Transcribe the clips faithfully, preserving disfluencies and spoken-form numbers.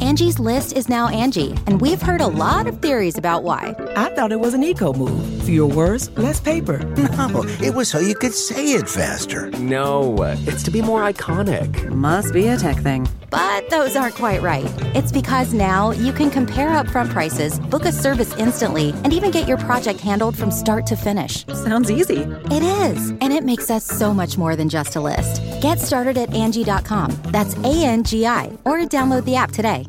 Angie's List is now Angie, and we've heard a lot of theories about why. I thought it was an eco move. Fewer words, less paper. No, it was so you could say it faster. No, it's to be more iconic. Must be a tech thing. But those aren't quite right. It's because now you can compare upfront prices, book a service instantly, and even get your project handled from start to finish. Sounds easy. It is, and it makes us so much more than just a list. Get started at Angie dot com. That's A N G I, or download the app today.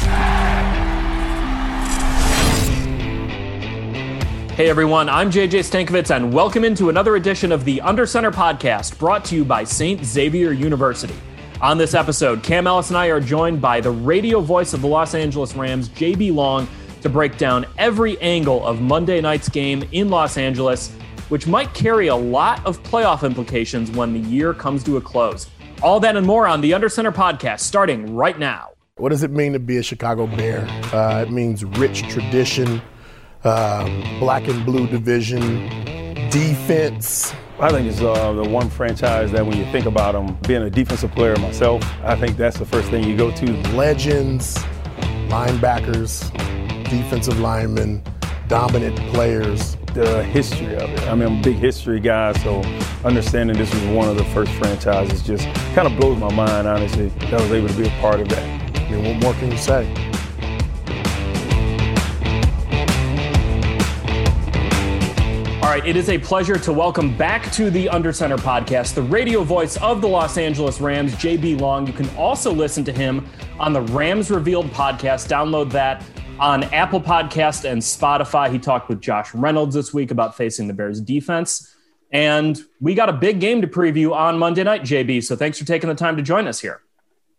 Hey everyone, I'm J J Stankovitz, and welcome into another edition of the Under Center podcast, brought to you by Saint Xavier University. On this episode, Cam Ellis and I are joined by the radio voice of the Los Angeles Rams, J B Long, to break down every angle of Monday night's game in Los Angeles, which might carry a lot of playoff implications when the year comes to a close. All that and more on the Under Center podcast, starting right now. What does it mean to be a Chicago Bear? Uh, it means rich tradition, um, black and blue division, defense. I think it's uh, the one franchise that when you think about them, being a defensive player myself, I think that's the first thing you go to. Legends, linebackers, defensive linemen, dominant players. The history of it. I mean, I'm a big history guy, so understanding this was one of the first franchises just kind of blows my mind, honestly, that I was able to be a part of that. I mean, what more can you say? All right, it is a pleasure to welcome back to the Under Center podcast, the radio voice of the Los Angeles Rams, J B Long. You can also listen to him on the Rams Revealed podcast. Download that on Apple Podcast and Spotify. He talked with Josh Reynolds this week about facing the Bears defense. And we got a big game to preview on Monday night, J B. So thanks for taking the time to join us here.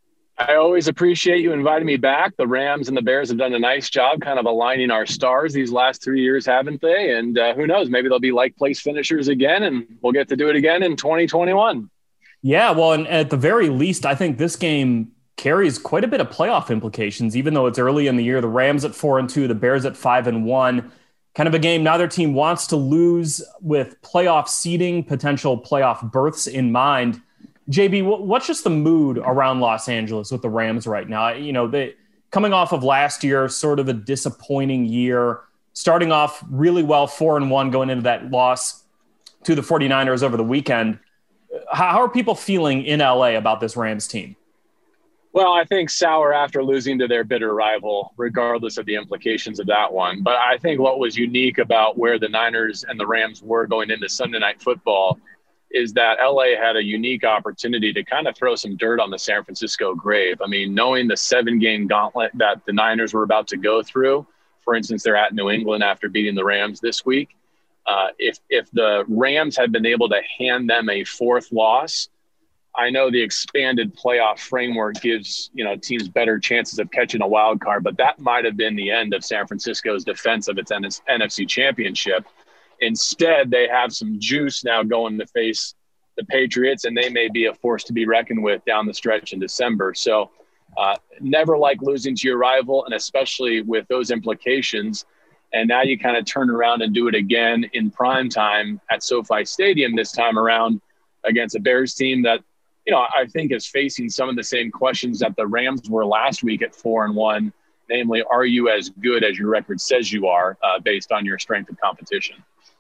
I always appreciate you inviting me back. The Rams and the Bears have done a nice job kind of aligning our stars these last three years, haven't they? And uh, who knows, maybe they'll be like place finishers again, and we'll get to do it again in twenty twenty-one. Yeah, well, and at the very least, I think this game carries quite a bit of playoff implications, even though it's early in the year. The Rams at four and two, the Bears at five and one. Kind of a game neither team wants to lose, with playoff seeding, potential playoff berths in mind. J B, what's just the mood around Los Angeles with the Rams right now? You know, they coming off of last year, sort of a disappointing year, starting off really well, four and one, going into that loss to the 49ers over the weekend. How are people feeling in L A about this Rams team? Well, I think sour after losing to their bitter rival, regardless of the implications of that one. But I think what was unique about where the Niners and the Rams were going into Sunday Night Football is that L A had a unique opportunity to kind of throw some dirt on the San Francisco grave. I mean, knowing the seven-game gauntlet that the Niners were about to go through, for instance, they're at New England after beating the Rams this week. Uh, if if the Rams had been able to hand them a fourth loss, I know the expanded playoff framework gives, you know, teams better chances of catching a wild card, but that might have been the end of San Francisco's defense of its N F C championship. Instead, they have some juice now going to face the Patriots, and they may be a force to be reckoned with down the stretch in December. So uh, never like losing to your rival, and especially with those implications. And now you kind of turn around and do it again in prime time at SoFi Stadium this time around against a Bears team that, you know, I think is facing some of the same questions that the Rams were last week at four and one. Namely, are you as good as your record says you are uh, based on your strength of competition?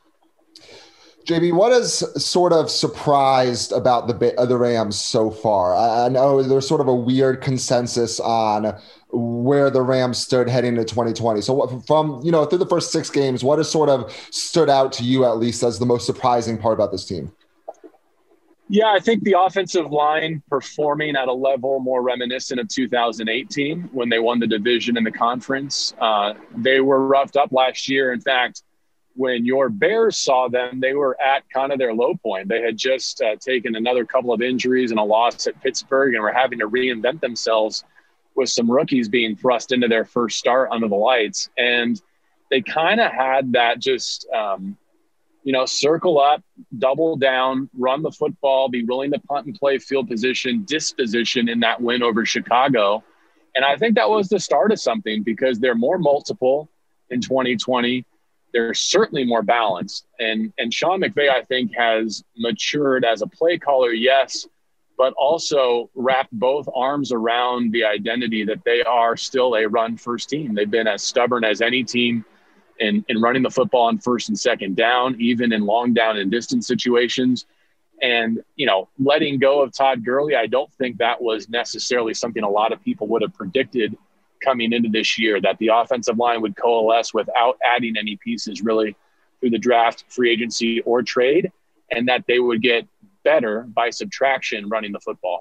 J B, what has sort of surprised about the uh, the Rams so far? I, I know there's sort of a weird consensus on where the Rams stood heading into twenty twenty. So what, from, you know, through the first six games, what has sort of stood out to you at least as the most surprising part about this team? Yeah, I think the offensive line performing at a level more reminiscent of two thousand eighteen when they won the division and the conference. Uh, they were roughed up last year. In fact, when your Bears saw them, they were at kind of their low point. They had just uh, taken another couple of injuries and a loss at Pittsburgh and were having to reinvent themselves with some rookies being thrust into their first start under the lights. And they kind of had that just, um, you know, circle up, double down, run the football, be willing to punt and play field position, disposition in that win over Chicago. And I think that was the start of something, because they're more multiple in twenty twenty. They're certainly more balanced. And and Sean McVay, I think, has matured as a play caller, yes, but also wrapped both arms around the identity that they are still a run-first team. They've been as stubborn as any team in, in running the football on first and second down, even in long down and distance situations. And, you know, letting go of Todd Gurley, I don't think that was necessarily something a lot of people would have predicted coming into this year, that the offensive line would coalesce without adding any pieces really through the draft, free agency, or trade, and that they would get better by subtraction running the football.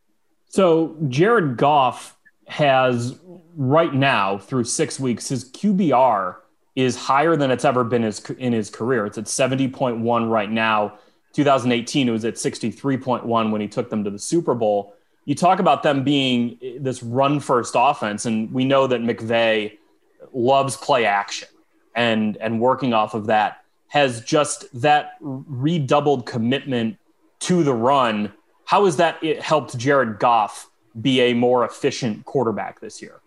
So Jared Goff has right now through six weeks, his Q B R is higher than it's ever been his, in his career. It's at seventy point one right now. two thousand eighteen, it was at sixty-three point one when he took them to the Super Bowl. You talk about them being this run-first offense, and we know that McVay loves play action, and, and working off of that has just that redoubled commitment to the run. How has that it helped Jared Goff be a more efficient quarterback this year?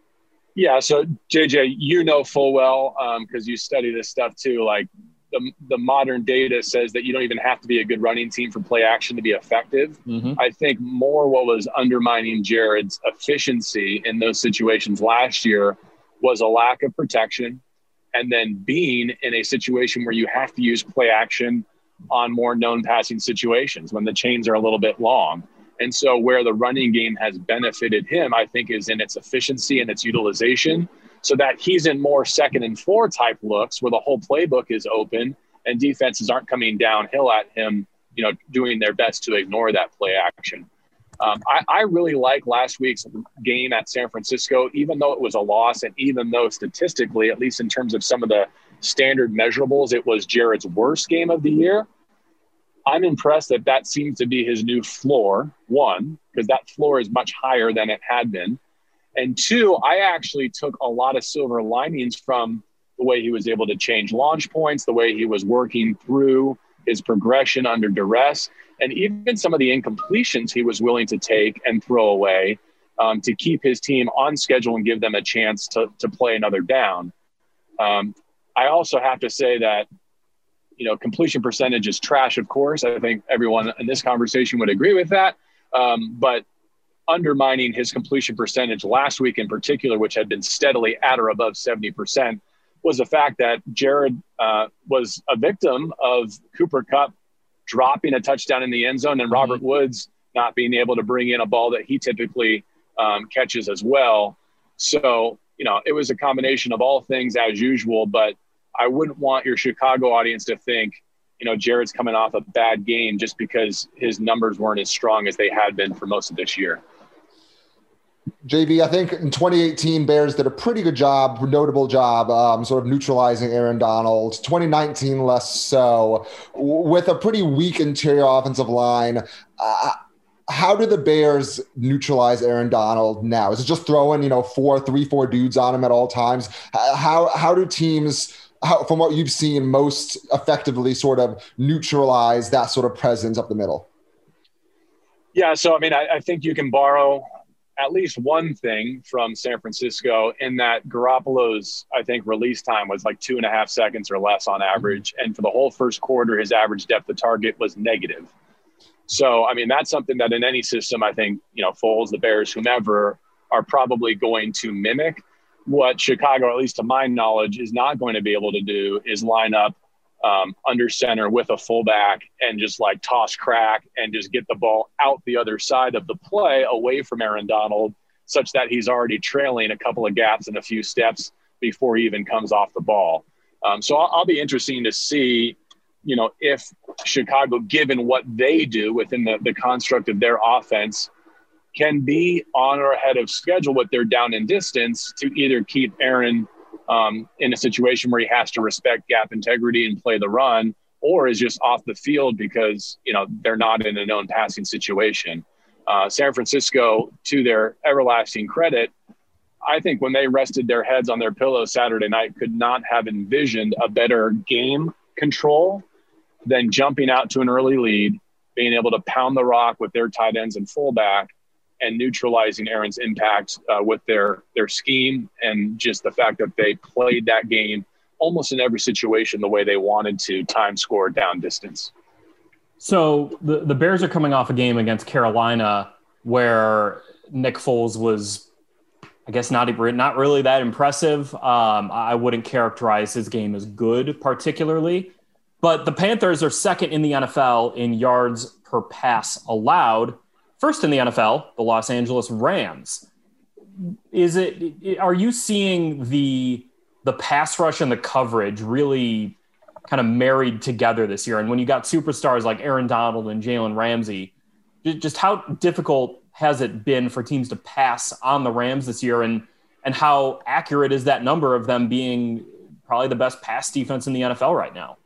Yeah, so J J, you know full well, because um, you study this stuff too, like the, the modern data says that you don't even have to be a good running team for play action to be effective. Mm-hmm. I think more what was undermining Jared's efficiency in those situations last year was a lack of protection, and then being in a situation where you have to use play action on more known passing situations when the chains are a little bit long. And so where the running game has benefited him, I think, is in its efficiency and its utilization, so that he's in more second and four type looks where the whole playbook is open and defenses aren't coming downhill at him, you know, doing their best to ignore that play action. Um, I, I really like last week's game at San Francisco, even though it was a loss, and even though statistically, at least in terms of some of the standard measurables, it was Jared's worst game of the year. I'm impressed that that seems to be his new floor, one, because that floor is much higher than it had been. And two, I actually took a lot of silver linings from the way he was able to change launch points, the way he was working through his progression under duress, and even some of the incompletions he was willing to take and throw away um, to keep his team on schedule and give them a chance to, to play another down. Um, I also have to say that, you know, completion percentage is trash, of course. I think everyone in this conversation would agree with that. Um, but undermining his completion percentage last week in particular, which had been steadily at or above seventy percent, was the fact that Jared uh, was a victim of Cooper Kupp dropping a touchdown in the end zone and Robert mm-hmm. Woods not being able to bring in a ball that he typically um, catches as well. So, you know, it was a combination of all things as usual, but I wouldn't want your Chicago audience to think, you know, Jared's coming off a bad game just because his numbers weren't as strong as they had been for most of this year. J B, I think in twenty eighteen, Bears did a pretty good job, notable job, um, sort of neutralizing Aaron Donald. twenty nineteen, less so, with a pretty weak interior offensive line. Uh, how do the Bears neutralize Aaron Donald now? Is it just throwing, you know, four, three, four dudes on him at all times? How how do teams, how, from what you've seen, most effectively sort of neutralize that sort of presence up the middle? Yeah, so I mean, I, I think you can borrow at least one thing from San Francisco in that Garoppolo's, I think, release time was like two and a half seconds or less on average. And for the whole first quarter, his average depth of target was negative. So, I mean, that's something that in any system, I think, you know, Foles, the Bears, whomever, are probably going to mimic. What Chicago, at least to my knowledge, is not going to be able to do is line up um, under center with a fullback and just like toss crack and just get the ball out the other side of the play away from Aaron Donald, such that he's already trailing a couple of gaps and a few steps before he even comes off the ball. Um, so I'll, I'll be interesting to see, you know, if Chicago, given what they do within the, the construct of their offense, can be on or ahead of schedule with their down and distance to either keep Aaron um, in a situation where he has to respect gap integrity and play the run, or is just off the field because, you know, they're not in a known passing situation. Uh, San Francisco, to their everlasting credit, I think when they rested their heads on their pillows Saturday night, could not have envisioned a better game control than jumping out to an early lead, being able to pound the rock with their tight ends and fullback, and neutralizing Aaron's impact uh, with their their scheme, and just the fact that they played that game almost in every situation the way they wanted to, time, score, down, distance. So the, the Bears are coming off a game against Carolina where Nick Foles was, I guess, not, not really that impressive. Um, I wouldn't characterize his game as good particularly. But the Panthers are second in the N F L in yards per pass allowed. First in the N F L, the Los Angeles Rams. Is it? Are you seeing the the pass rush and the coverage really kind of married together this year? And when you got superstars like Aaron Donald and Jalen Ramsey, just how difficult has it been for teams to pass on the Rams this year? And and how accurate is that number of them being probably the best pass defense in the N F L right now?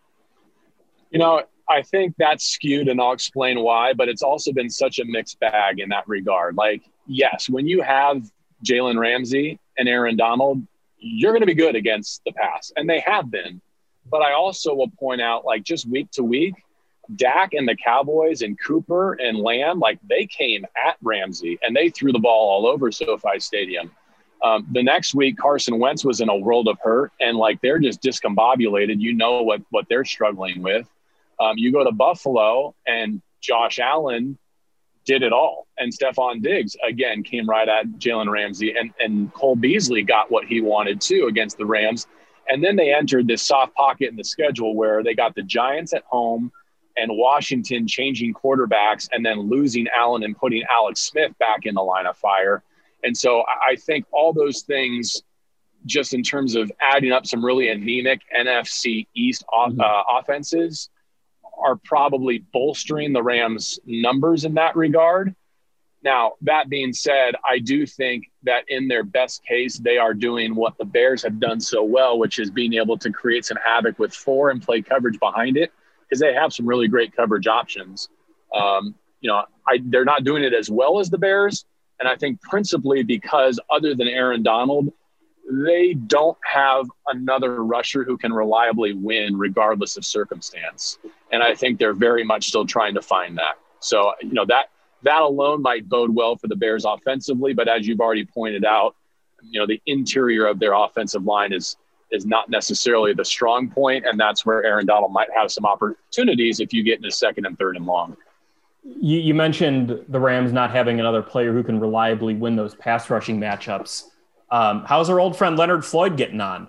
You know, I think that's skewed, and I'll explain why, but it's also been such a mixed bag in that regard. Like, yes, when you have Jalen Ramsey and Aaron Donald, you're going to be good against the pass, and they have been. But I also will point out, like, just week to week, Dak and the Cowboys and Cooper and Lamb, like, they came at Ramsey, and they threw the ball all over SoFi Stadium. Um, the next week, Carson Wentz was in a world of hurt, and, like, they're just discombobulated. You know what, what they're struggling with. Um, you go to Buffalo, and Josh Allen did it all. And Stephon Diggs, again, came right at Jalen Ramsey. And, and Cole Beasley got what he wanted, too, against the Rams. And then they entered this soft pocket in the schedule where they got the Giants at home and Washington changing quarterbacks and then losing Allen and putting Alex Smith back in the line of fire. And so I think all those things, just in terms of adding up some really anemic N F C East off, uh, offenses, are probably bolstering the Rams' numbers in that regard. Now, that being said, I do think that in their best case, they are doing what the Bears have done so well, which is being able to create some havoc with four and play coverage behind it, because they have some really great coverage options. Um, you know, I, they're not doing it as well as the Bears, and I think principally because other than Aaron Donald, they don't have another rusher who can reliably win regardless of circumstance. And I think they're very much still trying to find that. So, you know, that that alone might bode well for the Bears offensively. But as you've already pointed out, you know, the interior of their offensive line is is not necessarily the strong point. And that's where Aaron Donald might have some opportunities if you get into second and third and long. You, you mentioned the Rams not having another player who can reliably win those pass rushing matchups. Um, how's our old friend Leonard Floyd getting on?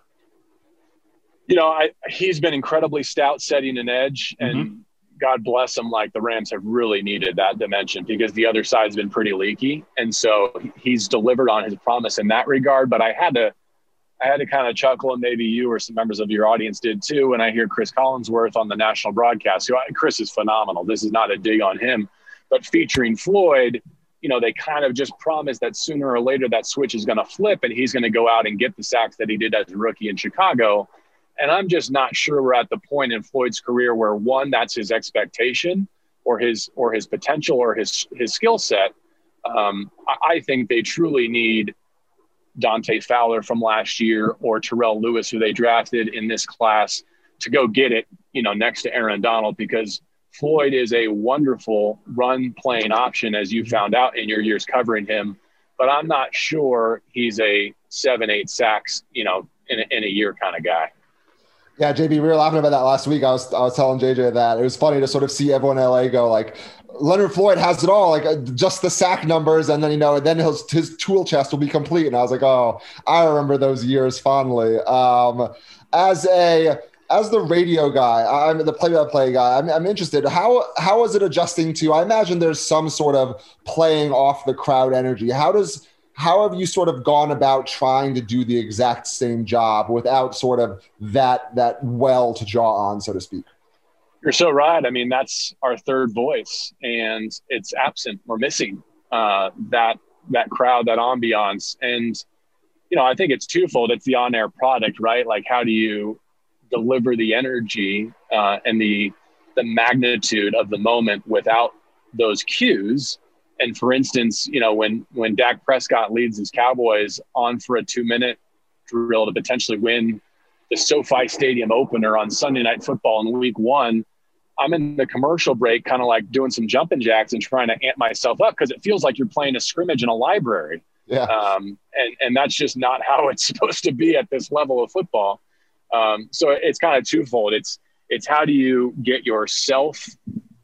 You know, I, he's been incredibly stout setting an edge, and mm-hmm. God bless him. Like, the Rams have really needed that dimension because the other side's been pretty leaky. And so he's delivered on his promise in that regard. But I had to, I had to kind of chuckle, and maybe you or some members of your audience did too, when I hear Chris Collinsworth on the national broadcast. So Chris is phenomenal. This is not a dig on him, but featuring Floyd, you know, they kind of just promised that sooner or later that switch is going to flip and he's going to go out and get the sacks that he did as a rookie in Chicago. And I'm just not sure we're at the point in Floyd's career where, one, that's his expectation or his or his potential or his his skill set. Um, I think they truly need Dante Fowler from last year or Terrell Lewis, who they drafted in this class, to go get it, you know, next to Aaron Donald, because Floyd is a wonderful run playing option, as you found out in your years covering him. But I'm not sure he's a seven, eight sacks, you know, in a, in a year kind of guy. Yeah, J B, we were laughing about that last week. I was I was telling J J that it was funny to sort of see everyone in L A go like, Leonard Floyd has it all, like uh, just the sack numbers, and then, you know, then his his tool chest will be complete. And I was like, oh, I remember those years fondly. Um, as a as the radio guy, I'm the play-by-play guy. I'm, I'm interested. How how is it adjusting to? I imagine there's some sort of playing off the crowd energy. How does How have you sort of gone about trying to do the exact same job without sort of that that well to draw on, so to speak? You're so right. I mean, that's our third voice, and it's absent. We're missing uh, that that crowd, that ambiance. And, you know, I think it's twofold. It's the on-air product, right? Like, how do you deliver the energy uh, and the the magnitude of the moment without those cues? And for instance, you know, when, when Dak Prescott leads his Cowboys on for a two minute drill to potentially win the SoFi Stadium opener on Sunday Night Football in week one, I'm in the commercial break, kind of like doing some jumping jacks and trying to amp myself up, because it feels like you're playing a scrimmage in a library. Yeah. Um, and, and that's just not how it's supposed to be at this level of football. Um, so it's kind of twofold. It's, it's how do you get yourself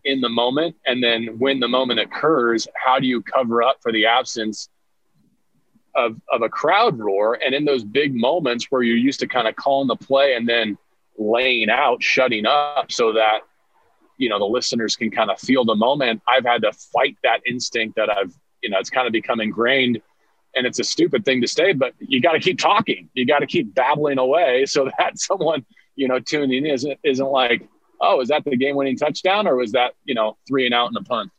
in the moment. And then when the moment occurs, how do you cover up for the absence of, of a crowd roar? And in those big moments where you're used to kind of calling the play and then laying out, shutting up so that, you know, the listeners can kind of feel the moment, I've had to fight that instinct that I've, you know, it's kind of become ingrained. And it's a stupid thing to say, but you got to keep talking. You got to keep babbling away so that someone, you know, tuning in isn't, isn't like, oh, is that the game winning touchdown? Or was that, you know, three and out in a punt?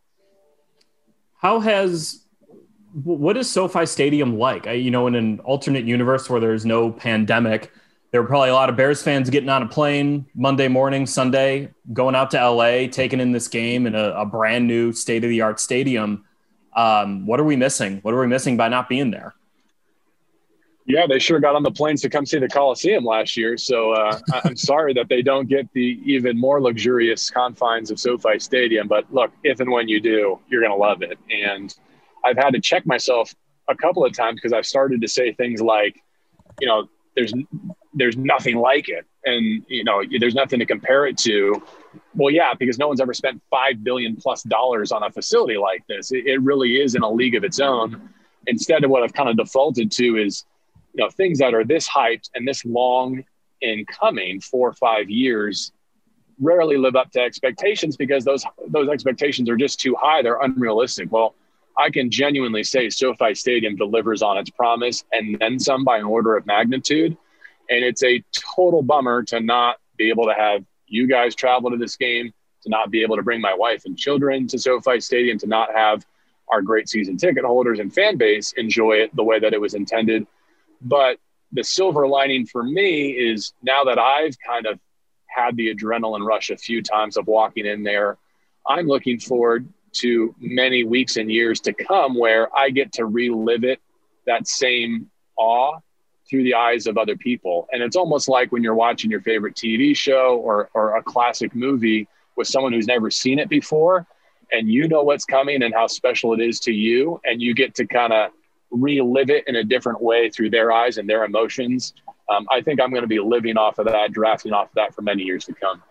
How has, what is SoFi Stadium like? I, you know, in an alternate universe where there's no pandemic, there were probably a lot of Bears fans getting on a plane Monday morning, Sunday, going out to L A, taking in this game in a, a brand new state of the art stadium. Um, what are we missing? What are we missing by not being there? Yeah, they sure got on the planes to come see the Coliseum last year. So uh, I'm sorry that they don't get the even more luxurious confines of SoFi Stadium. But look, if and when you do, you're going to love it. And I've had to check myself a couple of times because I've started to say things like, you know, there's there's nothing like it. And, you know, there's nothing to compare it to. Well, yeah, because no one's ever spent five billion dollars plus dollars on a facility like this. It, it really is in a league of its own. Instead of what I've kind of defaulted to is, you know, things that are this hyped and this long in coming, four or five years, rarely live up to expectations because those those expectations are just too high. They're unrealistic. Well, I can genuinely say SoFi Stadium delivers on its promise and then some by an order of magnitude. And it's a total bummer to not be able to have you guys travel to this game, to not be able to bring my wife and children to SoFi Stadium, to not have our great season ticket holders and fan base enjoy it the way that it was intended. But the silver lining for me is now that I've kind of had the adrenaline rush a few times of walking in there, I'm looking forward to many weeks and years to come where I get to relive it, that same awe, through the eyes of other people. And it's almost like when you're watching your favorite T V show or, or a classic movie with someone who's never seen it before, and you know what's coming and how special it is to you, and you get to kind of relive it in a different way through their eyes and their emotions. Um, I think I'm going to be living off of that, drafting off of that for many years to come.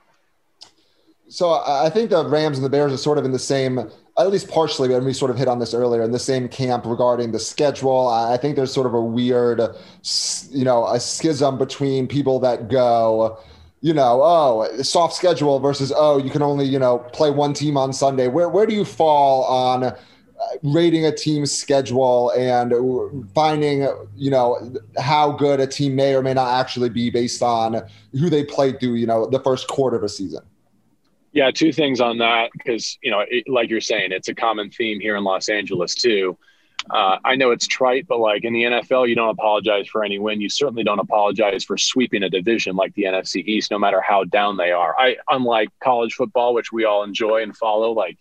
So I think the Rams and the Bears are sort of in the same, at least partially, and we sort of hit on this earlier, in the same camp regarding the schedule. I think there's sort of a weird, you know, a schism between people that go, you know, oh, soft schedule versus, oh, you can only, you know, play one team on Sunday. Where where do you fall on rating a team's schedule and finding, you know, how good a team may or may not actually be based on who they played through, you know, the first quarter of a season? Yeah, two things on that, because, you know, it, like you're saying, it's a common theme here in Los Angeles too. Uh, I know it's trite, but like in the N F L, you don't apologize for any win. You certainly don't apologize for sweeping a division like the N F C East, no matter how down they are. I, unlike college football, which we all enjoy and follow, like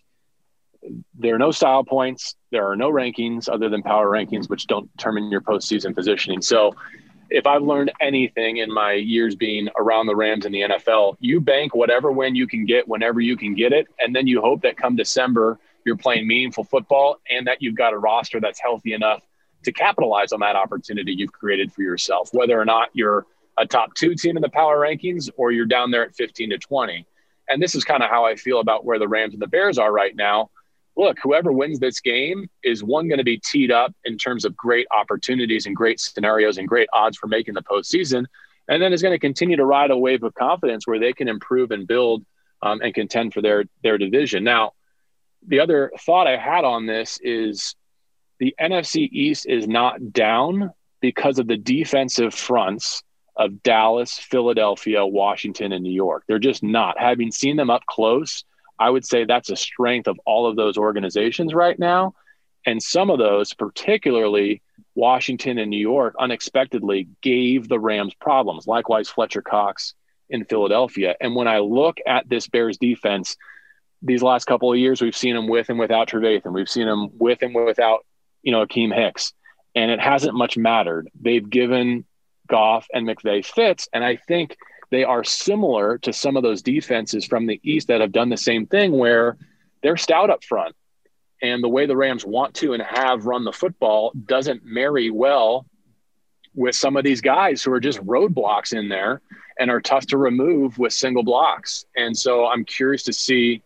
there are no style points. There are no rankings other than power rankings, which don't determine your postseason positioning. So if I've learned anything in my years being around the Rams in the N F L, you bank whatever win you can get whenever you can get it. And then you hope that come December, you're playing meaningful football and that you've got a roster that's healthy enough to capitalize on that opportunity you've created for yourself, whether or not you're a top two team in the power rankings or you're down there at fifteen to twenty. And this is kind of how I feel about where the Rams and the Bears are right now. Look, whoever wins this game is, one, going to be teed up in terms of great opportunities and great scenarios and great odds for making the postseason, and then is going to continue to ride a wave of confidence where they can improve and build um, and contend for their, their division. Now, the other thought I had on this is the N F C East is not down because of the defensive fronts of Dallas, Philadelphia, Washington, and New York. They're just not. Having seen them up close, I would say that's a strength of all of those organizations right now. And some of those, particularly Washington and New York, unexpectedly gave the Rams problems. Likewise, Fletcher Cox in Philadelphia. And when I look at this Bears defense, these last couple of years, we've seen them with and without Trevathan. We've seen them with and without, you know, Akeem Hicks. And it hasn't much mattered. They've given Goff and McVay fits. And I think they are similar to some of those defenses from the East that have done the same thing, where they're stout up front. And the way the Rams want to and have run the football doesn't marry well with some of these guys who are just roadblocks in there and are tough to remove with single blocks. And so I'm curious to see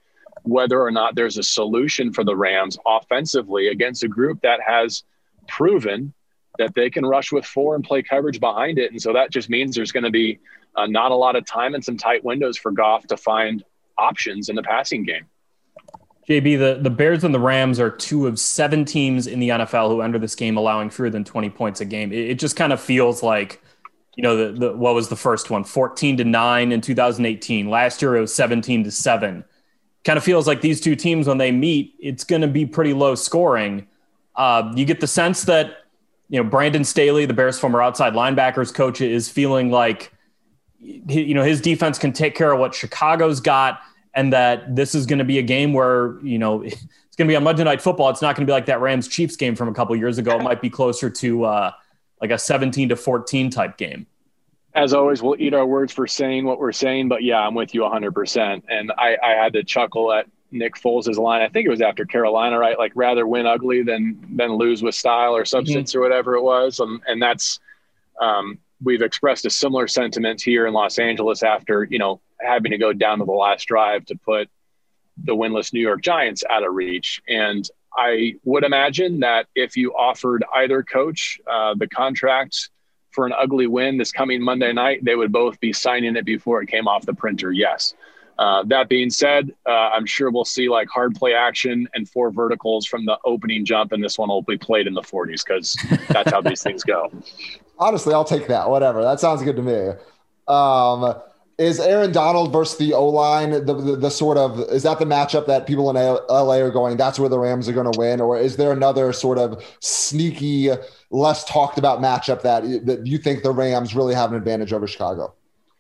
whether or not there's a solution for the Rams offensively against a group that has proven that they can rush with four and play coverage behind it. And so that just means there's going to be uh, not a lot of time and some tight windows for Goff to find options in the passing game. J B, the, the Bears and the Rams are two of seven teams in the N F L who enter this game allowing fewer than twenty points a game. It, it just kind of feels like, you know, the, the what was the first one? fourteen to nine in two thousand eighteen. Last year it was seventeen to seven. Kind of feels like these two teams, when they meet, it's going to be pretty low scoring. Uh, you get the sense that, you know, Brandon Staley, the Bears' former outside linebackers coach, is feeling like, you know, his defense can take care of what Chicago's got, and that this is going to be a game where, you know, it's going to be on Monday Night Football. It's not going to be like that Rams-Chiefs game from a couple years ago. It might be closer to uh, like a seventeen to fourteen type game. As always, we'll eat our words for saying what we're saying, but yeah, I'm with you one hundred percent. And I, I had to chuckle at Nick Foles' line. I think it was after Carolina, right? Like, rather win ugly than than lose with style or substance mm-hmm. or whatever it was. Um, and that's um, we've expressed a similar sentiment here in Los Angeles after, you know, having to go down to the last drive to put the winless New York Giants out of reach. And I would imagine that if you offered either coach uh, the contract for an ugly win this coming Monday night, they would both be signing it before it came off the printer. Yes. Uh, that being said, uh, I'm sure we'll see like hard play action and four verticals from the opening jump, and this one will be played in the forties because that's how these things go. Honestly, I'll take that. Whatever. That sounds good to me. Um, is Aaron Donald versus the O-line the, the, the sort of – is that the matchup that people in L A are going, that's where the Rams are going to win? Or is there another sort of sneaky, less talked about matchup that, that you think the Rams really have an advantage over Chicago?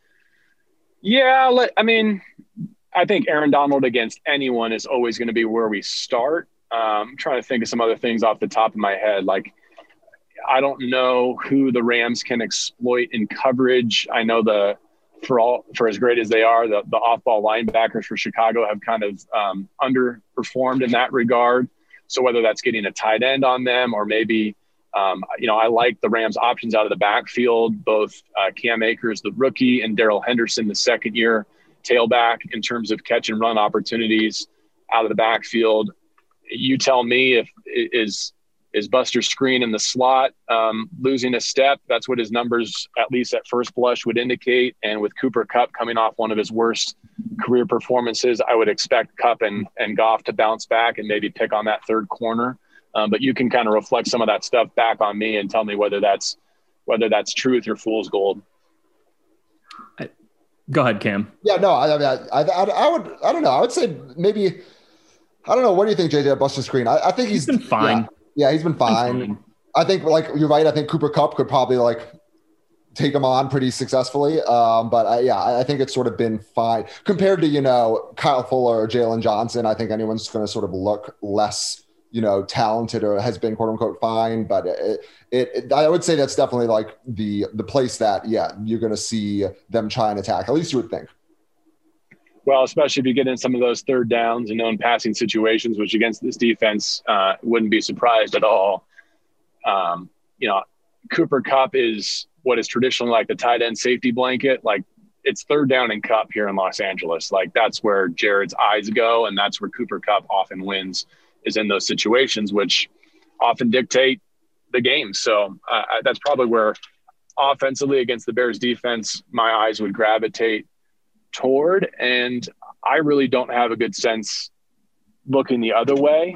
Yeah, I mean, I think Aaron Donald against anyone is always going to be where we start. Um, I'm trying to think of some other things off the top of my head. Like, I don't know who the Rams can exploit in coverage. I know the for all for as great as they are, the, the off-ball linebackers for Chicago have kind of um, underperformed in that regard. So whether that's getting a tight end on them or maybe Um, you know, I like the Rams' options out of the backfield, both uh, Cam Akers, the rookie, and Darrell Henderson, the second-year tailback, in terms of catch and run opportunities out of the backfield. You tell me if is is Buster Skrine in the slot um, losing a step. That's what his numbers, at least at first blush, would indicate. And with Cooper Kupp coming off one of his worst career performances, I would expect Kupp and, and Goff to bounce back and maybe pick on that third corner. Um, but you can kind of reflect some of that stuff back on me and tell me whether that's whether that's truth or fool's gold. Go ahead, Cam. Yeah, no, I, I, I, I would, I don't know. I would say maybe, I don't know. What do you think, J J, Buster Skrine? I, I think he's, he's been fine. Yeah, yeah he's been fine. been fine. I think, like, you're right. I think Cooper Kupp could probably like take him on pretty successfully. Um, but I, yeah, I think it's sort of been fine compared to, you know, Kyle Fuller or Jalen Johnson. I think anyone's going to sort of look less, you know, talented or has been quote unquote fine, but it, it, it, I would say that's definitely like the, the place that, yeah, you're going to see them try and attack. At least you would think. Well, especially if you get in some of those third downs and known passing situations, which against this defense uh, wouldn't be surprised at all. Um, you know, Cooper Kupp is what is traditionally like the tight end safety blanket. Like, it's third down and Kupp here in Los Angeles. Like, that's where Jared's eyes go. And that's where Cooper Kupp often wins, is in those situations, which often dictate the game. So uh, that's probably where offensively against the Bears defense, my eyes would gravitate toward. And I really don't have a good sense looking the other way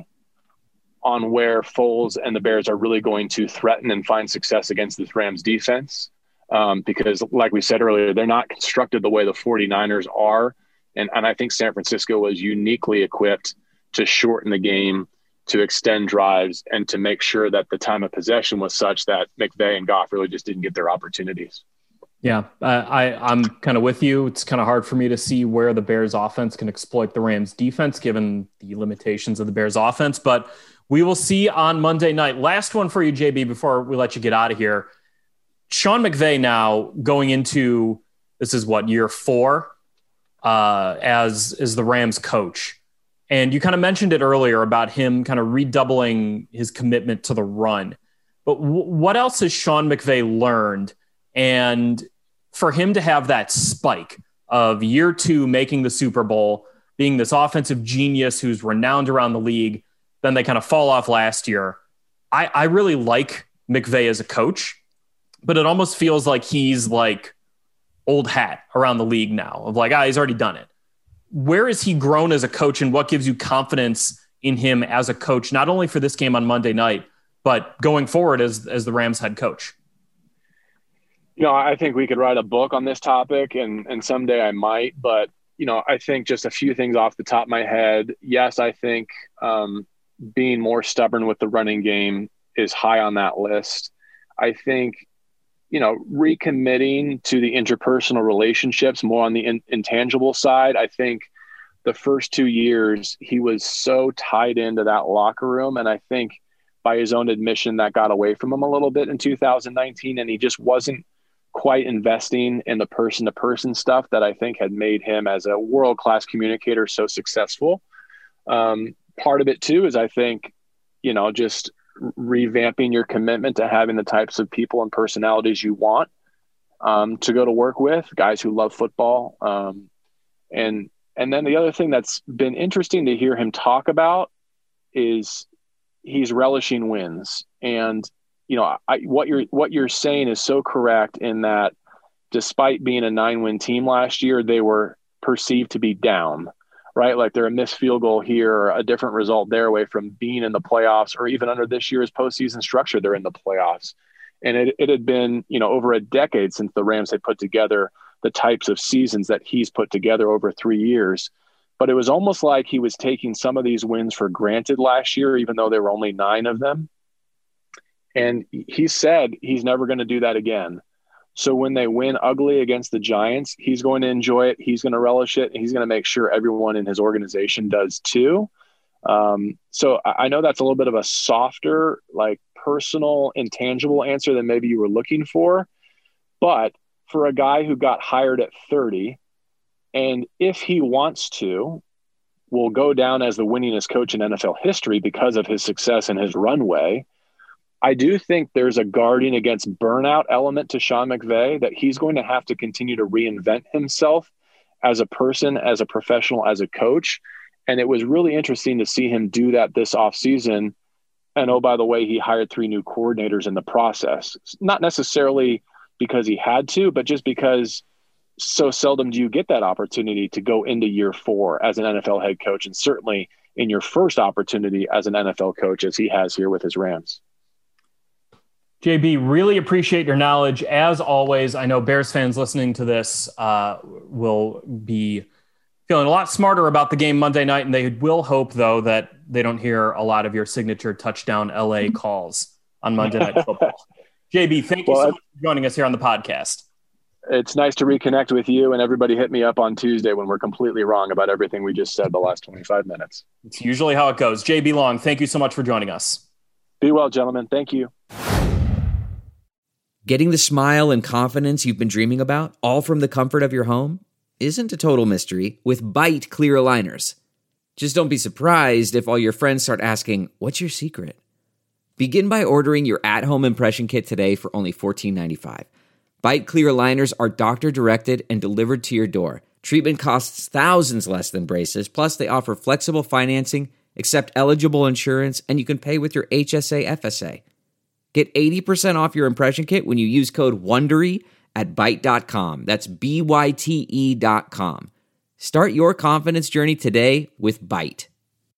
on where Foles and the Bears are really going to threaten and find success against this Rams defense. Um, because like we said earlier, they're not constructed the way the 49ers are. And, and I think San Francisco was uniquely equipped to shorten the game, to extend drives, and to make sure that the time of possession was such that McVay and Goff really just didn't get their opportunities. Yeah, uh, I, I'm kind of with you. It's kind of hard for me to see where the Bears offense can exploit the Rams defense, given the limitations of the Bears offense, but we will see on Monday night. Last one for you, J B, before we let you get out of here. Sean McVay now going into, this is what, year four uh, as, as the Rams coach. And you kind of mentioned it earlier about him kind of redoubling his commitment to the run. But w- what else has Sean McVay learned? And for him to have that spike of year two making the Super Bowl, being this offensive genius who's renowned around the league. Then they kind of fall off last year. I, I really like McVay as a coach, but it almost feels like he's like old hat around the league now of like, ah, he's already done it. Where has he grown as a coach, and what gives you confidence in him as a coach, not only for this game on Monday night, but going forward as, as the Rams head coach? You know, I think we could write a book on this topic, and, and someday I might, but, you know, I think just a few things off the top of my head. Yes, I think um, being more stubborn with the running game is high on that list. I think, you know, recommitting to the interpersonal relationships more on the in, intangible side. I think the first two years he was so tied into that locker room, and I think by his own admission that got away from him a little bit in two thousand nineteen, and he just wasn't quite investing in the person-to-person stuff that I think had made him as a world-class communicator so successful. Um, part of it too is I think, you know, just revamping your commitment to having the types of people and personalities you want um, to go to work with, guys who love football. Um, and, and then the other thing that's been interesting to hear him talk about is he's relishing wins. And, you know, I, what you're what you're saying is so correct in that despite being a nine-win team last year, they were perceived to be down, right? Like they're a missed field goal here, or a different result there away from being in the playoffs, or even under this year's postseason structure, they're in the playoffs. And it, it had been, you know, over a decade since the Rams had put together the types of seasons that he's put together over three years. But it was almost like he was taking some of these wins for granted last year, even though there were only nine of them. And he said he's never going to do that again. So when they win ugly against the Giants, he's going to enjoy it. He's going to relish it. And he's going to make sure everyone in his organization does too. Um, so I know that's a little bit of a softer, like personal, intangible answer than maybe you were looking for. But for a guy who got hired at thirty, and if he wants to, will go down as the winningest coach in N F L history because of his success and his runway, I do think there's a guarding against burnout element to Sean McVay, that he's going to have to continue to reinvent himself as a person, as a professional, as a coach. And it was really interesting to see him do that this offseason. And oh, by the way, he hired three new coordinators in the process, not necessarily because he had to, but just because so seldom do you get that opportunity to go into year four as an N F L head coach, and certainly in your first opportunity as an N F L coach, as he has here with his Rams. J B, really appreciate your knowledge. As always, I know Bears fans listening to this uh, will be feeling a lot smarter about the game Monday night, and they will hope, though, that they don't hear a lot of your signature touchdown L A calls on Monday Night Football. J B, thank you well, so much for joining us here on the podcast. It's nice to reconnect with you, and everybody hit me up on Tuesday when we're completely wrong about everything we just said the last twenty-five minutes. It's usually how it goes. J B Long, thank you so much for joining us. Be well, gentlemen. Thank you. Getting the smile and confidence you've been dreaming about, all from the comfort of your home, isn't a total mystery with Byte clear aligners. Just don't be surprised if all your friends start asking, "What's your secret?" Begin by ordering your at-home impression kit today for only fourteen ninety-five. Byte clear aligners are doctor-directed and delivered to your door. Treatment costs thousands less than braces, plus they offer flexible financing, accept eligible insurance, and you can pay with your H S A F S A. Get eighty percent off your impression kit when you use code WONDERY at byte dot com. That's B Y T E dot com. Start your confidence journey today with Byte.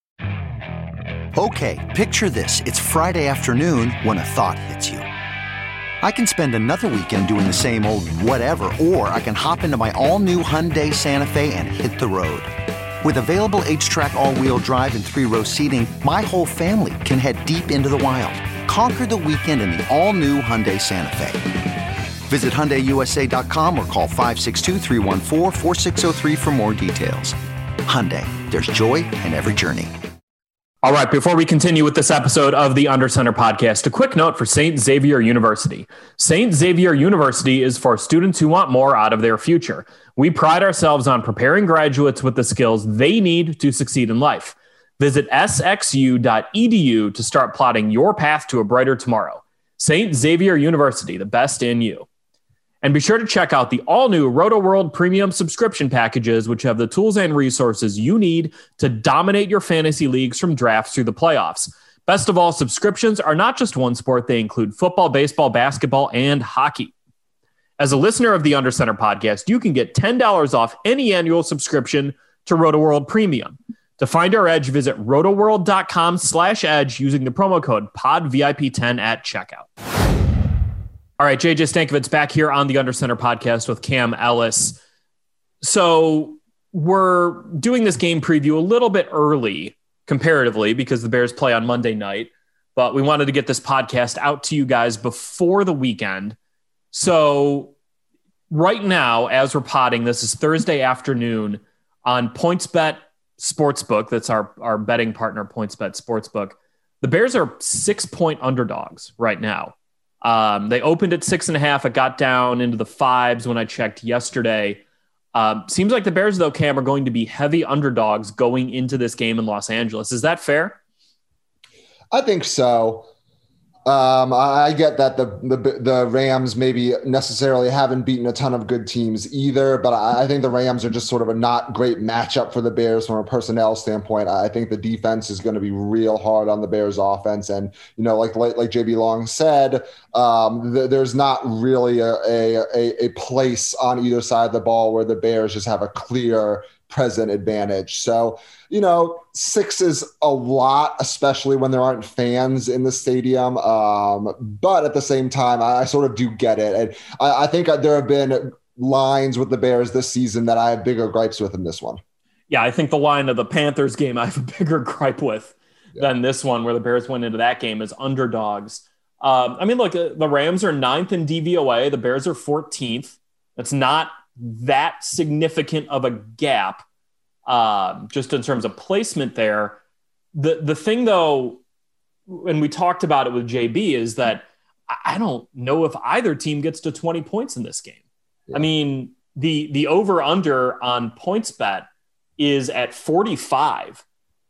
Okay, picture this. It's Friday afternoon when a thought hits you. I can spend another weekend doing the same old whatever, or I can hop into my all-new Hyundai Santa Fe and hit the road. With available H-Track all-wheel drive and three-row seating, my whole family can head deep into the wild. Conquer the weekend in the all-new Hyundai Santa Fe. Visit Hyundai U S A dot com or call five six two, three one four, four six zero three for more details. Hyundai, there's joy in every journey. All right, before we continue with this episode of the Under Center podcast, a quick note for Saint Xavier University. Saint Xavier University is for students who want more out of their future. We pride ourselves on preparing graduates with the skills they need to succeed in life. Visit S X U dot E D U to start plotting your path to a brighter tomorrow. Saint Xavier University, the best in you. And be sure to check out the all-new Roto-World Premium subscription packages, which have the tools and resources you need to dominate your fantasy leagues from drafts through the playoffs. Best of all, subscriptions are not just one sport. They include football, baseball, basketball, and hockey. As a listener of the Under Center podcast, you can get ten dollars off any annual subscription to Roto-World Premium. To find our edge, visit rotoworld.com slash edge using the promo code pod V I P ten at checkout. All right, J J Stankovic's back here on the Under Center podcast with Cam Ellis. So we're doing this game preview a little bit early comparatively because the Bears play on Monday night, but we wanted to get this podcast out to you guys before the weekend. So right now, as we're potting, this is Thursday afternoon on PointsBet Sportsbook. That's our, our betting partner, PointsBet Sportsbook. The Bears are six-point underdogs right now. Um, they opened at six and a half. It got down into the fives when I checked yesterday. Um, seems like the Bears, though, Cam, are going to be heavy underdogs going into this game in Los Angeles. Is that fair? I think so. Um, I get that the, the the Rams maybe necessarily haven't beaten a ton of good teams either, but I, I think the Rams are just sort of a not great matchup for the Bears from a personnel standpoint. I think the defense is going to be real hard on the Bears offense. And, you know, like like, like J B Long said, um, th- there's not really a, a, a place on either side of the ball where the Bears just have a clear present advantage. So, you know, six is a lot, especially when there aren't fans in the stadium. Um, but at the same time, I, I sort of do get it. And I, I think there have been lines with the Bears this season that I have bigger gripes with than this one. Yeah, I think the line of the Panthers game I have a bigger gripe with yeah. than this one, where the Bears went into that game as underdogs. Um, I mean, look, uh, the Rams are ninth in D V O A. The Bears are fourteenth. That's not that significant of a gap, um, just in terms of placement there. The the thing, though, and we talked about it with J B, is that I don't know if either team gets to twenty points in this game. Yeah. I mean, the the over-under on PointsBet is at forty-five.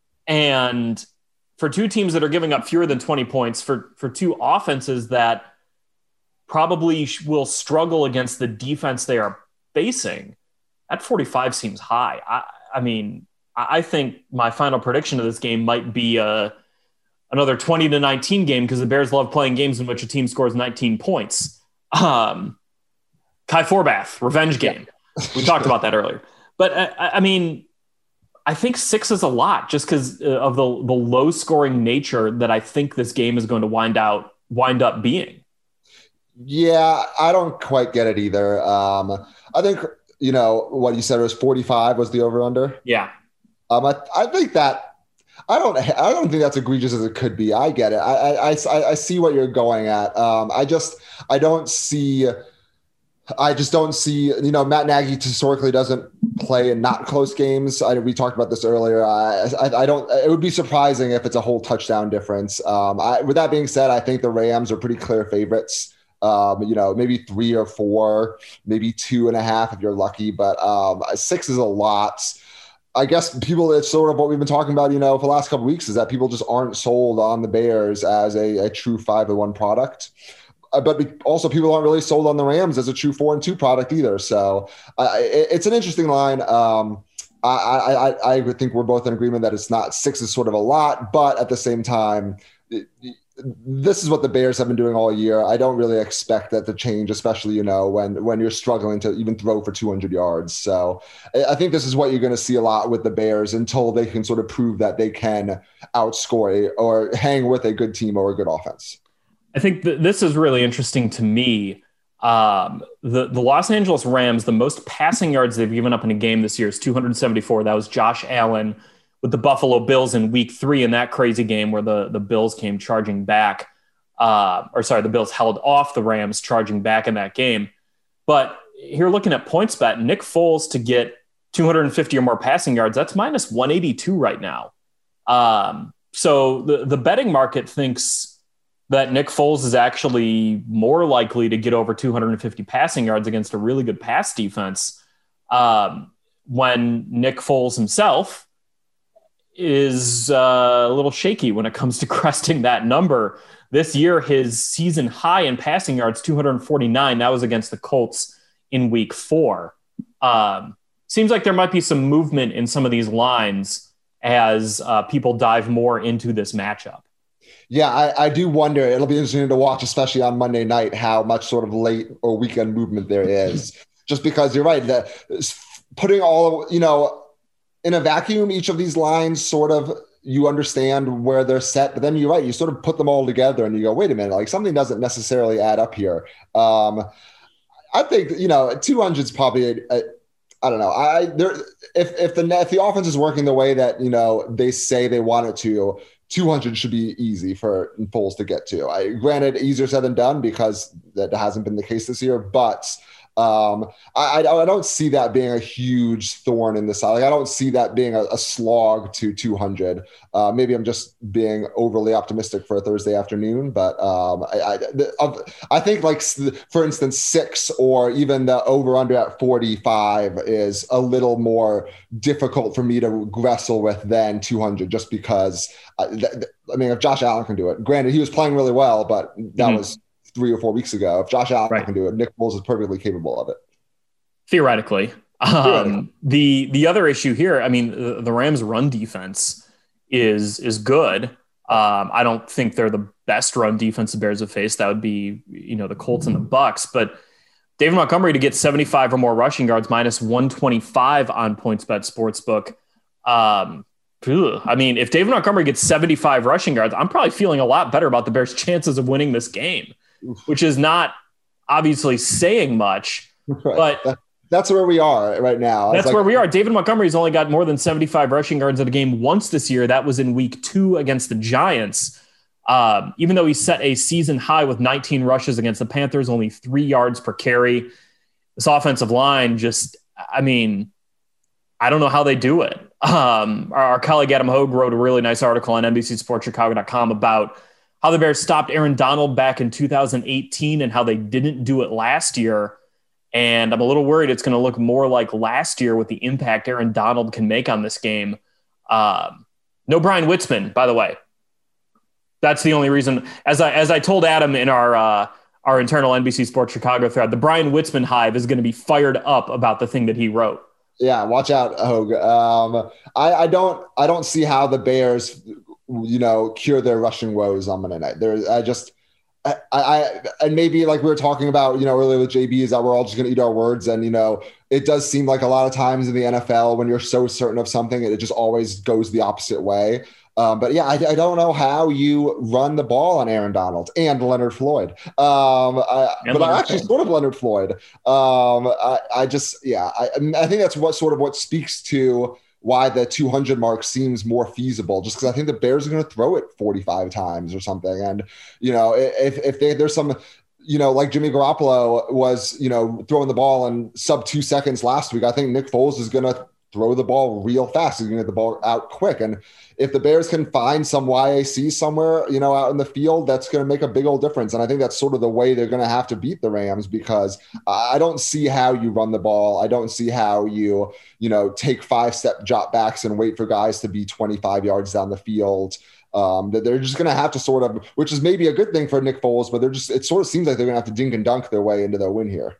And for two teams that are giving up fewer than twenty points, for, for two offenses that probably will struggle against the defense they are facing, at forty-five seems high. I, I mean, I think my final prediction of this game might be a, another twenty to nineteen game, because the Bears love playing games in which a team scores nineteen points. Um, Kai Forbath, revenge game. We talked about that earlier. But, I, I mean, I think six is a lot just because of the, the low-scoring nature that I think this game is going to wind out wind up being. Yeah, I don't quite get it either. Um, I think, you know, what you said was forty-five was the over-under. Yeah. Um, I, I think that I don't I don't think that's egregious as it could be. I get it. I I, I see what you're going at. Um, I just I don't see I just don't see, you know, Matt Nagy historically doesn't play in not close games. I, we talked about this earlier. I, I, I don't, it would be surprising if it's a whole touchdown difference. Um, I, with that being said, I think the Rams are pretty clear favorites. Um, you know, maybe three or four, maybe two and a half if you're lucky, but um, six is a lot. I guess people, it's sort of what we've been talking about, you know, for the last couple of weeks, is that people just aren't sold on the Bears as a, a true five and one product. Uh, but also people aren't really sold on the Rams as a true four and two product either. So uh, it, it's an interesting line. Um, I, I, I think we're both in agreement that it's not six is sort of a lot, but at the same time, it, it, this is what the Bears have been doing all year. I don't really expect that to change, especially, you know, when, when you're struggling to even throw for two hundred yards. So I think this is what you're going to see a lot with the Bears until they can sort of prove that they can outscore or hang with a good team or a good offense. I think th- this is really interesting to me. Um, the, the Los Angeles Rams, the most passing yards they've given up in a game this year is two hundred seventy-four. That was Josh Allen with the Buffalo Bills in week three in that crazy game where the, the Bills came charging back. Uh, or sorry, the Bills held off the Rams charging back in that game. But here looking at PointsBet, Nick Foles to get two hundred fifty or more passing yards, that's minus one eighty-two right now. Um, so the, the betting market thinks that Nick Foles is actually more likely to get over two hundred fifty passing yards against a really good pass defense, um, when Nick Foles himself is uh, a little shaky when it comes to cresting that number. This year, his season high in passing yards, two hundred forty-nine. That was against the Colts in week four. Um, seems like there might be some movement in some of these lines as uh, people dive more into this matchup. Yeah, I, I do wonder. It'll be interesting to watch, especially on Monday night, how much sort of late or weekend movement there is. Just because you're right, that putting all, you know, in a vacuum, each of these lines sort of, you understand where they're set, but then you're right, you sort of put them all together and you go, wait a minute, like something doesn't necessarily add up here. Um, I think, you know, two hundred is probably, a, a, I don't know. I there if if the if the offense is working the way that, you know, they say they want it to, two hundred should be easy for Foles to get to. I granted, easier said than done because that hasn't been the case this year, but Um, I, I don't see that being a huge thorn in the side. Like, I don't see that being a, a slog to two hundred. Uh, maybe I'm just being overly optimistic for a Thursday afternoon, but um, I, I, I think, like, for instance, six or even the over under at forty-five is a little more difficult for me to wrestle with than two hundred, just because, uh, th- I mean, if Josh Allen can do it, granted, he was playing really well, but that mm-hmm. was three or four weeks ago. If Josh Allen right. can do it, Nick Foles is perfectly capable of it. Theoretically. Um, the the other issue here, I mean, the, the Rams' run defense is is good. Um, I don't think they're the best run defense the Bears have faced. That would be, you know, the Colts and the Bucks. But David Montgomery to get seventy-five or more rushing yards, minus one twenty-five on PointsBet Sportsbook. Um, ugh. I mean, if David Montgomery gets seventy-five rushing yards, I'm probably feeling a lot better about the Bears' chances of winning this game, which is not obviously saying much, right. but that's where we are right now. That's like, where we are. David Montgomery's only got more than seventy-five rushing yards in a game once this year. That was in week two against the Giants. Um, even though he set a season high with nineteen rushes against the Panthers, only three yards per carry. This offensive line just, I mean, I don't know how they do it. Um, our, our colleague Adam Hogue wrote a really nice article on N B C Sports Chicago dot com about how the Bears stopped Aaron Donald back in two thousand eighteen and how they didn't do it last year. And I'm a little worried it's going to look more like last year with the impact Aaron Donald can make on this game. Um, no Brian Witzman, by the way. That's the only reason. As I as I told Adam in our uh, our internal N B C Sports Chicago thread, the Brian Witzman hive is going to be fired up about the thing that he wrote. Yeah, watch out, Hogue. Um, I, I don't I don't see how the Bears, you know, cure their rushing woes on Monday night. There, I just, I, I, and maybe like we were talking about, you know, earlier with J B, is that we're all just going to eat our words. And, you know, it does seem like a lot of times in the N F L, when you're so certain of something, it just always goes the opposite way. Um, but yeah, I, I don't know how you run the ball on Aaron Donald and Leonard Floyd. Um, I, but Leonard I actually Floyd. sort of Leonard Floyd. Um, I, I just, yeah, I, I think that's what sort of what speaks to why the two hundred mark seems more feasible, just because I think the Bears are going to throw it forty-five times or something. And, you know, if, if they, there's some, you know, like Jimmy Garoppolo was, you know, throwing the ball in sub two seconds last week, I think Nick Foles is going to throw the ball real fast. He's going to get the ball out quick. And if the Bears can find some Y A C somewhere, you know, out in the field, that's going to make a big old difference. And I think that's sort of the way they're going to have to beat the Rams, because I don't see how you run the ball. I don't see how you, you know, take five step drop backs and wait for guys to be twenty-five yards down the field. Um, that they're just going to have to sort of, which is maybe a good thing for Nick Foles, but they're just, it sort of seems like they're going to have to dink and dunk their way into their win here.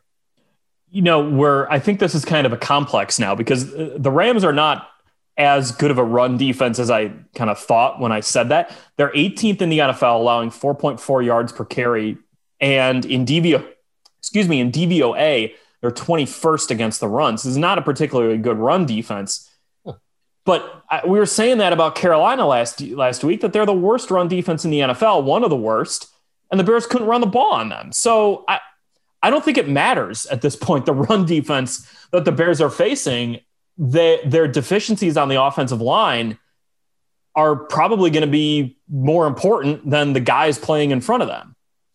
You know, where I think this is kind of a complex now, because the Rams are not as good of a run defense as I kind of thought when I said that. They're eighteenth in the N F L, allowing four point four yards per carry. And in D V O, excuse me, in D V O A, they're twenty-first against the run. So this is not a particularly good run defense. Huh. But I, we were saying that about Carolina last, last week, that they're the worst run defense in the N F L, one of the worst, and the Bears couldn't run the ball on them. So I, I don't think it matters at this point, the run defense that the Bears are facing. They, their deficiencies on the offensive line are probably going to be more important than the guys playing in front of them.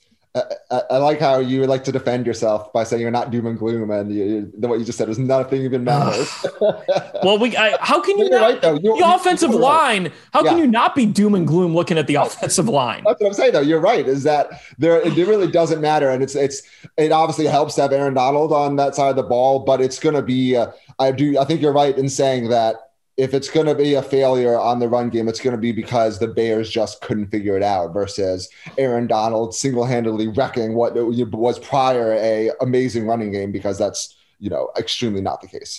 I, I like how you like to defend yourself by saying you're not doom and gloom, and you, the, what you just said was nothing even matters. Well, we I, how can you not, right, though. You're, the offensive you're line? Right. How yeah. can you not be doom and gloom looking at the offensive line? That's what I'm saying, though. You're right. Is that there? It really doesn't matter, and it's it's it obviously helps to have Aaron Donald on that side of the ball, but it's going to be. Uh, I do. I think you're right in saying that if it's going to be a failure on the run game, it's going to be because the Bears just couldn't figure it out versus Aaron Donald single-handedly wrecking what was prior a amazing running game, because that's, you know, extremely not the case.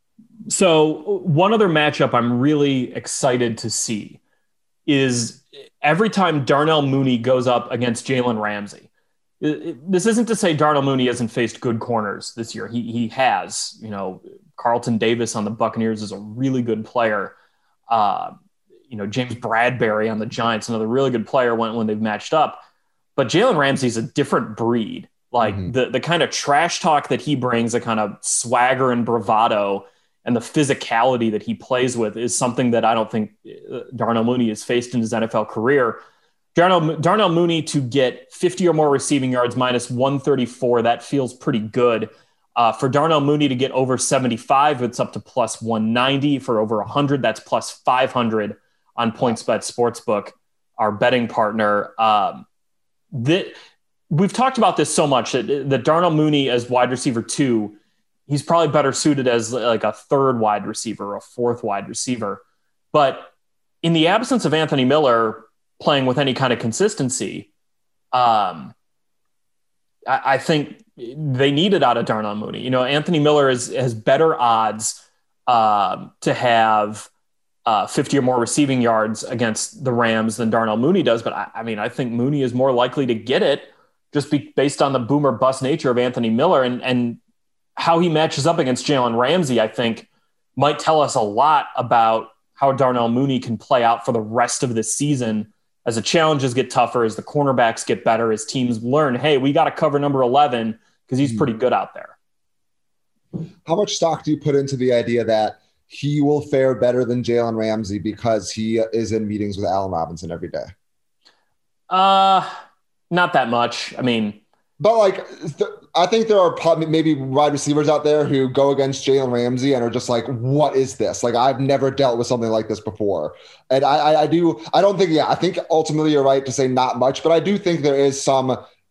So one other matchup I'm really excited to see is every time Darnell Mooney goes up against Jalen Ramsey. This isn't to say Darnell Mooney hasn't faced good corners this year. He he has. You know, Carlton Davis on the Buccaneers is a really good player. Uh, you know, James Bradbury on the Giants, another really good player when, when they've matched up. But Jalen Ramsey's a different breed. Like mm-hmm. the the kind of trash talk that he brings, the kind of swagger and bravado and the physicality that he plays with is something that I don't think Darnell Mooney has faced in his N F L career. Darnell, Darnell Mooney to get fifty or more receiving yards minus one thirty-four, that feels pretty good. Uh, for Darnell Mooney to get over seventy-five, it's up to plus one ninety. For over one hundred, that's plus five hundred on PointsBet Sportsbook, our betting partner. Um, that, we've talked about this so much that, that Darnell Mooney as wide receiver two, he's probably better suited as like a third wide receiver, or a fourth wide receiver. But in the absence of Anthony Miller playing with any kind of consistency, um, I, I think they need it out of Darnell Mooney. You know, Anthony Miller is, has better odds uh, to have uh, fifty or more receiving yards against the Rams than Darnell Mooney does. But I, I mean, I think Mooney is more likely to get it just be, based on the boomer bust nature of Anthony Miller, and, and how he matches up against Jalen Ramsey, I think might tell us a lot about how Darnell Mooney can play out for the rest of the season as the challenges get tougher, as the cornerbacks get better, as teams learn, hey, we got to cover number eleven because he's pretty good out there. How much stock do you put into the idea that he will fare better than Jalen Ramsey because he is in meetings with Allen Robinson every day? Uh, not that much. I mean, but like, th- I think there are probably maybe wide receivers out there who go against Jalen Ramsey and are just like, what is this? Like, I've never dealt with something like this before. And I, I, I do, I don't think, yeah, I think ultimately you're right to say not much, but I do think there is some,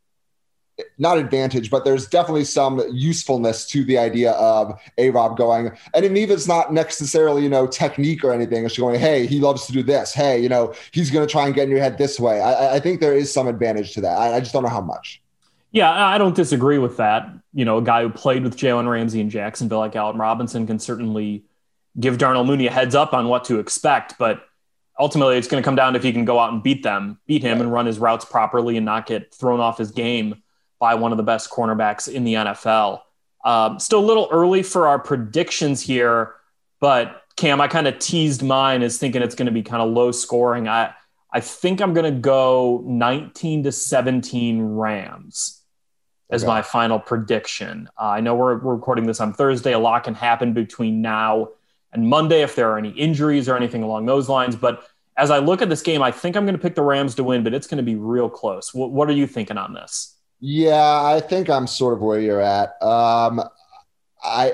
not advantage, but there's definitely some usefulness to the idea of A-Rob going, and even if it's not necessarily, you know, technique or anything, it's going, hey, he loves to do this. Hey, you know, he's going to try and get in your head this way. I, I think there is some advantage to that. I, I just don't know how much. Yeah, I don't disagree with that. You know, a guy who played with Jalen Ramsey in Jacksonville like Allen Robinson can certainly give Darnell Mooney a heads up on what to expect, but ultimately it's going to come down to if he can go out and beat them, beat him and run his routes properly and not get thrown off his game by one of the best cornerbacks in the N F L. Um, still a little early for our predictions here, but Cam, I kind of teased mine as thinking it's going to be kind of low scoring. I, I think I'm going to go nineteen to seventeen Rams as okay. my final prediction. Uh, I know we're, we're recording this on Thursday. A lot can happen between now and Monday if there are any injuries or anything along those lines. But as I look at this game, I think I'm going to pick the Rams to win, but it's going to be real close. W- what are you thinking on this? Yeah, I think I'm sort of where you're at. Um, I,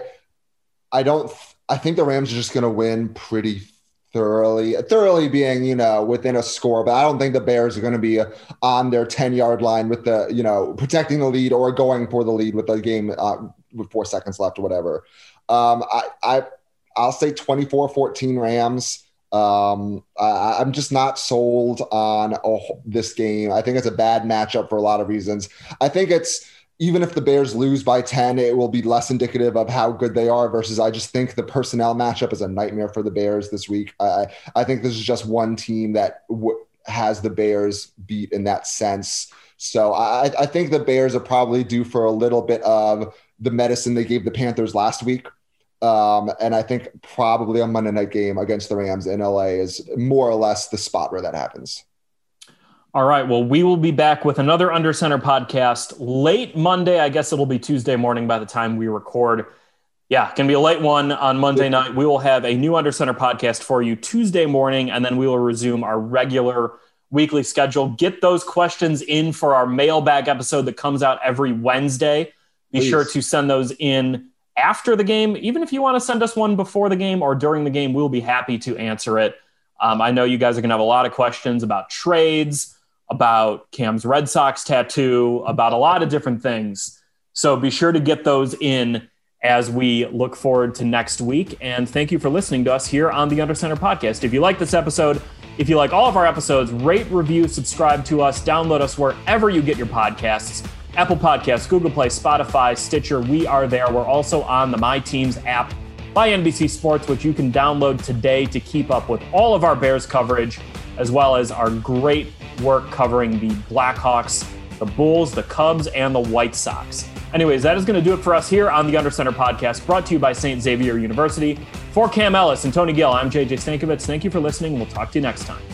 I don't. I think the Rams are just going to win pretty thoroughly. Thoroughly being, you know, within a score, but I don't think the Bears are going to be on their ten yard line with the, you know, protecting the lead or going for the lead with the game uh, with four seconds left or whatever. Um, I, I, I'll say twenty-four fourteen Rams. Um, I, I'm just not sold on oh, this game. I think it's a bad matchup for a lot of reasons. I think it's, even if the Bears lose by ten, it will be less indicative of how good they are versus I just think the personnel matchup is a nightmare for the Bears this week. I, I think this is just one team that w- has the Bears beat in that sense. So I, I think the Bears are probably due for a little bit of the medicine they gave the Panthers last week. Um, and I think probably a Monday night game against the Rams in L A is more or less the spot where that happens. All right. Well, we will be back with another Under Center podcast late Monday. I guess it'll be Tuesday morning by the time we record. Yeah, it can be a late one on Monday night. We will have a new Under Center podcast for you Tuesday morning, and then we will resume our regular weekly schedule. Get those questions in for our mailbag episode that comes out every Wednesday. Be Please. sure to send those in after the game. Even if you want to send us one before the game or during the game, we'll be happy to answer it. Um, I know you guys are going to have a lot of questions about trades, about Cam's Red Sox tattoo, about a lot of different things. So be sure to get those in as we look forward to next week. And thank you for listening to us here on the Under Center Podcast. If you like this episode, if you like all of our episodes, rate, review, subscribe to us, download us wherever you get your podcasts. Apple Podcasts, Google Play, Spotify, Stitcher, we are there. We're also on the My Teams app by N B C Sports, which you can download today to keep up with all of our Bears coverage, as well as our great work covering the Blackhawks, the Bulls, the Cubs, and the White Sox. Anyways, that is going to do it for us here on the Under Center Podcast, brought to you by Saint Xavier University. For Cam Ellis and Tony Gill, I'm J J Stankovitz. Thank you for listening. We'll talk to you next time.